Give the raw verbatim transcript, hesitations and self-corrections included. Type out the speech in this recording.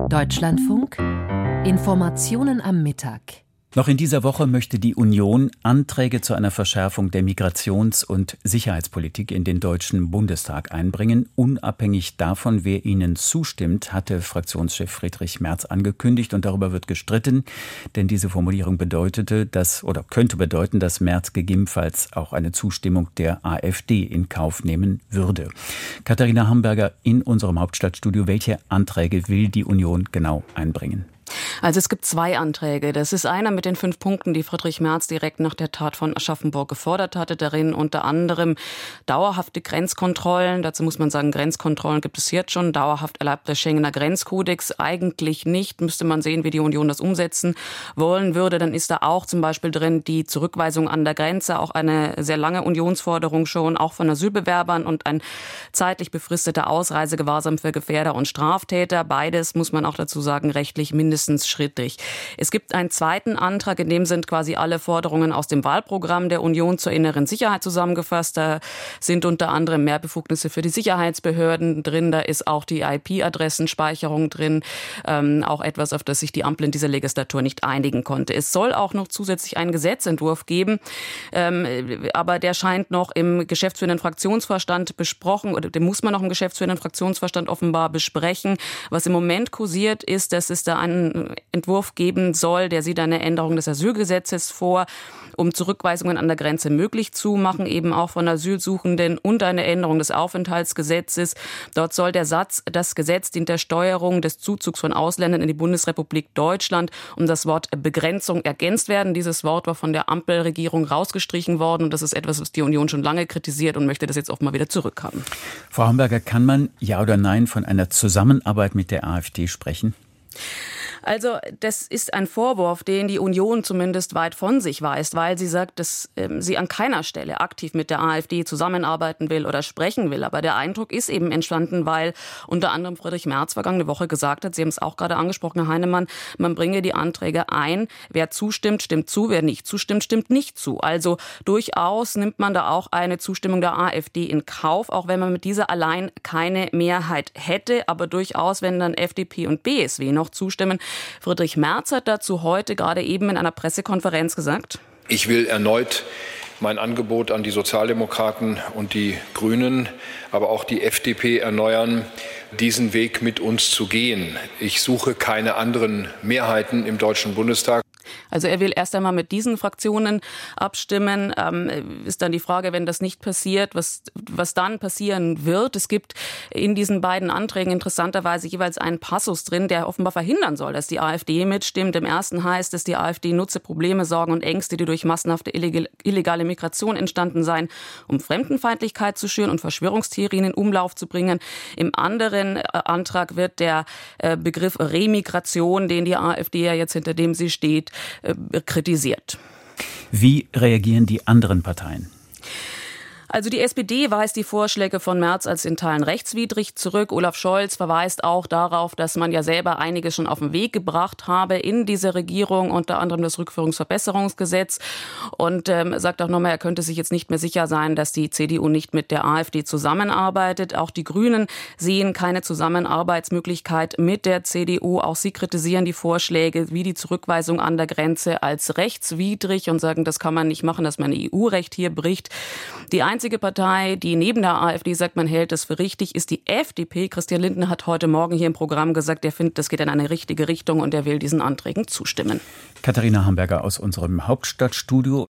Deutschlandfunk Informationen am Mittag. Noch in dieser Woche möchte die Union Anträge zu einer Verschärfung der Migrations- und Sicherheitspolitik in den Deutschen Bundestag einbringen. Unabhängig davon, wer ihnen zustimmt, hatte Fraktionschef Friedrich Merz angekündigt, und darüber wird gestritten, denn diese Formulierung bedeutete, dass oder könnte bedeuten, dass Merz gegebenenfalls auch eine Zustimmung der AfD in Kauf nehmen würde. Katharina Hamburger in unserem Hauptstadtstudio. Welche Anträge will die Union genau einbringen? Also es gibt zwei Anträge. Das ist einer mit den fünf Punkten, die Friedrich Merz direkt nach der Tat von Aschaffenburg gefordert hatte. Darin unter anderem dauerhafte Grenzkontrollen. Dazu muss man sagen, Grenzkontrollen gibt es jetzt schon. Dauerhaft erlaubt der Schengener Grenzkodex eigentlich nicht. Müsste man sehen, wie die Union das umsetzen wollen würde. Dann ist da auch zum Beispiel drin die Zurückweisung an der Grenze. Auch eine sehr lange Unionsforderung schon, auch von Asylbewerbern, und ein zeitlich befristeter Ausreisegewahrsam für Gefährder und Straftäter. Beides, muss man auch dazu sagen, rechtlich mindestens schrittig. Es gibt einen zweiten Antrag, in dem sind quasi alle Forderungen aus dem Wahlprogramm der Union zur inneren Sicherheit zusammengefasst. Da sind unter anderem mehr Befugnisse für die Sicherheitsbehörden drin. Da ist auch die I P-Adressenspeicherung drin. Ähm, auch etwas, auf das sich die Ampel in dieser Legislatur nicht einigen konnte. Es soll auch noch zusätzlich einen Gesetzentwurf geben. Ähm, aber der scheint noch im geschäftsführenden Fraktionsvorstand besprochen, oder den muss man noch im geschäftsführenden Fraktionsvorstand offenbar besprechen. Was im Moment kursiert ist, dass es da einen Entwurf geben soll, der sieht eine Änderung des Asylgesetzes vor, um Zurückweisungen an der Grenze möglich zu machen, eben auch von Asylsuchenden, und eine Änderung des Aufenthaltsgesetzes. Dort soll der Satz, das Gesetz dient der Steuerung des Zuzugs von Ausländern in die Bundesrepublik Deutschland, um das Wort Begrenzung ergänzt werden. Dieses Wort war von der Ampelregierung rausgestrichen worden, und das ist etwas, was die Union schon lange kritisiert und möchte das jetzt auch mal wieder zurückhaben. Frau Hamburger, kann man ja oder nein von einer Zusammenarbeit mit der AfD sprechen? Also das ist ein Vorwurf, den die Union zumindest weit von sich weist, weil sie sagt, dass ähm, sie an keiner Stelle aktiv mit der AfD zusammenarbeiten will oder sprechen will. Aber der Eindruck ist eben entstanden, weil unter anderem Friedrich Merz vergangene Woche gesagt hat, Sie haben es auch gerade angesprochen, Herr Heinemann, man bringe die Anträge ein. Wer zustimmt, stimmt zu. Wer nicht zustimmt, stimmt nicht zu. Also durchaus nimmt man da auch eine Zustimmung der AfD in Kauf, auch wenn man mit dieser allein keine Mehrheit hätte. Aber durchaus, wenn dann F D P und B S W noch zustimmen. Friedrich Merz hat dazu heute gerade eben in einer Pressekonferenz gesagt: Ich will erneut mein Angebot an die Sozialdemokraten und die Grünen, aber auch die F D P erneuern, diesen Weg mit uns zu gehen. Ich suche keine anderen Mehrheiten im Deutschen Bundestag. Also er will erst einmal mit diesen Fraktionen abstimmen. Ähm, ist dann die Frage, wenn das nicht passiert, was, was dann passieren wird. Es gibt in diesen beiden Anträgen interessanterweise jeweils einen Passus drin, der offenbar verhindern soll, dass die AfD mitstimmt. Im ersten heißt es, die AfD nutze Probleme, Sorgen und Ängste, die durch massenhafte illegale Migration entstanden seien, um Fremdenfeindlichkeit zu schüren und Verschwörungstheorien in Umlauf zu bringen. Im anderen Antrag wird der Begriff Remigration, den die AfD ja jetzt hinter dem sie steht, kritisiert. Wie reagieren die anderen Parteien? Also die S P D weist die Vorschläge von Merz als in Teilen rechtswidrig zurück. Olaf Scholz verweist auch darauf, dass man ja selber einiges schon auf den Weg gebracht habe in diese Regierung, unter anderem das Rückführungsverbesserungsgesetz, und ähm, sagt auch nochmal, er könnte sich jetzt nicht mehr sicher sein, dass die C D U nicht mit der AfD zusammenarbeitet. Auch die Grünen sehen keine Zusammenarbeitsmöglichkeit mit der C D U. Auch sie kritisieren die Vorschläge wie die Zurückweisung an der Grenze als rechtswidrig und sagen, das kann man nicht machen, dass man E U-Recht hier bricht. Die Die einzige Partei, die neben der AfD sagt, man hält das für richtig, ist die F D P. Christian Lindner hat heute Morgen hier im Programm gesagt, er findet, das geht in eine richtige Richtung, und er will diesen Anträgen zustimmen. Katharina Hamburger aus unserem Hauptstadtstudio.